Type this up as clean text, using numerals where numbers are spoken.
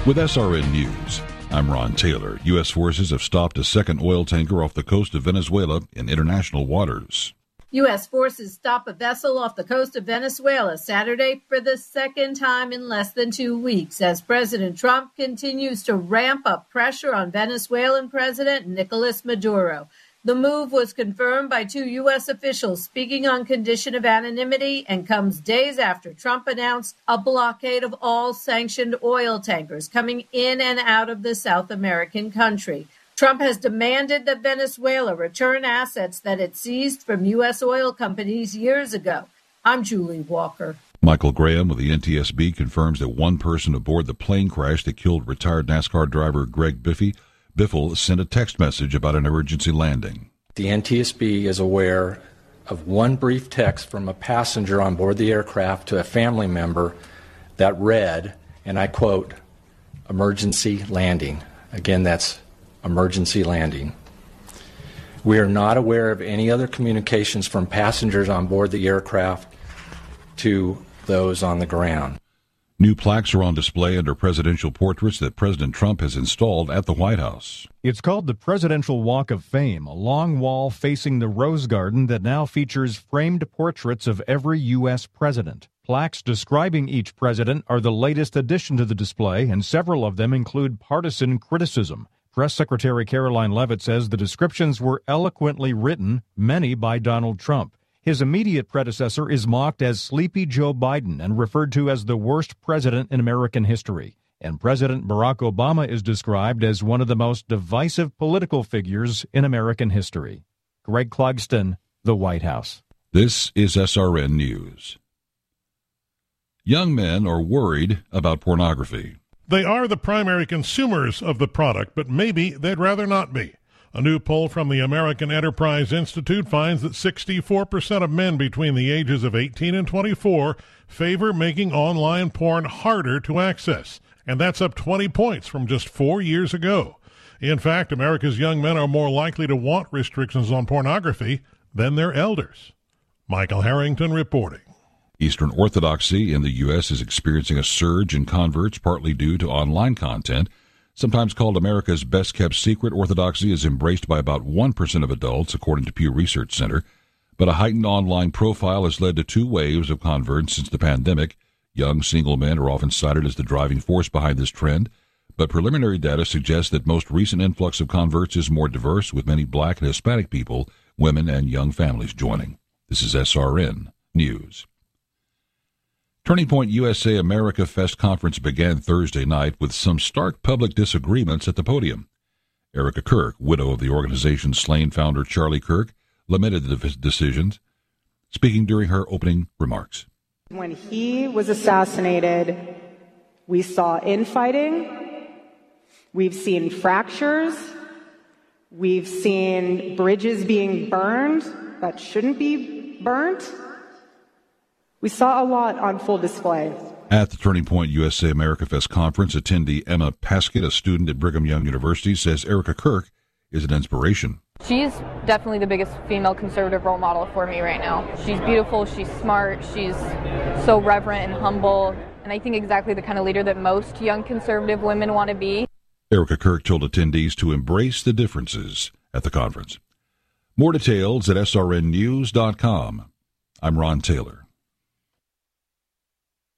With SRN News, I'm Ron Taylor. U.S. forces have stopped a second oil tanker off the coast of Venezuela in international waters. U.S. forces stop a vessel off the coast of Venezuela Saturday for the second time in less than 2 weeks as President Trump continues to ramp up pressure on Venezuelan President Nicolas Maduro. The move was confirmed by 2 U.S. officials speaking on condition of anonymity and comes days after Trump announced a blockade of all sanctioned oil tankers coming in and out of the South American country. Trump has demanded that Venezuela return assets that it seized from U.S. oil companies years ago. I'm Julie Walker. Michael Graham with the NTSB confirms that one person aboard the plane crash that killed retired NASCAR driver Greg Biffle sent a text message about an emergency landing. The NTSB is aware of one brief text from a passenger on board the aircraft to a family member that read, and I quote, "emergency landing." Again, that's emergency landing. We are not aware of any other communications from passengers on board the aircraft to those on the ground. New plaques are on display under presidential portraits that President Trump has installed at the White House. It's called the Presidential Walk of Fame, a long wall facing the Rose Garden that now features framed portraits of every U.S. president. Plaques describing each president are the latest addition to the display, and several of them include partisan criticism. Press Secretary Caroline Leavitt says the descriptions were eloquently written, many by Donald Trump. His immediate predecessor is mocked as Sleepy Joe Biden and referred to as the worst president in American history. And President Barack Obama is described as one of the most divisive political figures in American history. Greg Clugston, The White House. This is SRN News. Young men are worried about pornography. They are the primary consumers of the product, but maybe they'd rather not be. A new poll from the American Enterprise Institute finds that 64% of men between the ages of 18 and 24 favor making online porn harder to access, and that's up 20 points from just 4 years ago. In fact, America's young men are more likely to want restrictions on pornography than their elders. Michael Harrington reporting. Eastern Orthodoxy in the U.S. is experiencing a surge in converts, partly due to online content. Sometimes called America's best-kept secret, Orthodoxy is embraced by about 1% of adults, according to Pew Research Center. But a heightened online profile has led to 2 waves of converts since the pandemic. Young single men are often cited as the driving force behind this trend. But preliminary data suggests that most recent influx of converts is more diverse, with many black and Hispanic people, women, and young families joining. This is SRN News. Turning Point USA America Fest conference began Thursday night with some stark public disagreements at the podium. Erica Kirk, widow of the organization's slain founder Charlie Kirk, lamented the decisions, speaking during her opening remarks. When he was assassinated, we saw infighting, we've seen fractures, we've seen bridges being burned that shouldn't be burnt. We saw a lot on full display. At the Turning Point USA America Fest conference, attendee Emma Paskett, a student at Brigham Young University, says Erica Kirk is an inspiration. She's definitely the biggest female conservative role model for me right now. She's beautiful, she's smart, she's so reverent and humble, and I think exactly the kind of leader that most young conservative women want to be. Erica Kirk told attendees to embrace the differences at the conference. More details at srnnews.com. I'm Ron Taylor.